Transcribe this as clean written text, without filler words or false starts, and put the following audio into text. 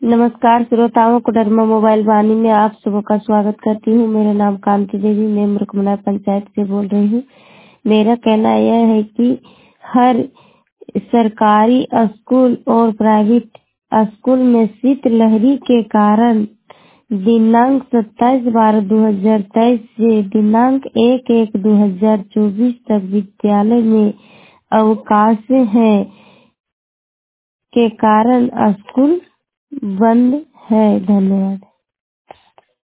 नमस्कार श्रोताओं को डरमा मोबाइल वाणी में आप सबों का स्वागत करती हूँ। मेरा नाम कांति देवी, मैं मुरकमला पंचायत से बोल रही हूँ। मेरा कहना यह है कि हर सरकारी स्कूल और प्राइवेट स्कूल में शीतलहरी के कारण दिनांक 27/12/2023 से दिनांक 1/1/2024 तक विद्यालय में अवकाश है के कारण स्कूल बंद है। धन्यवाद।